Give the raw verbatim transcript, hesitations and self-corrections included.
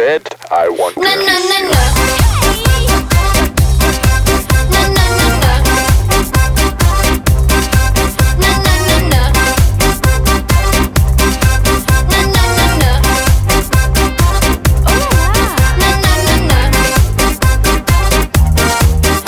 bed, I want No, to no, kiss no, you. no.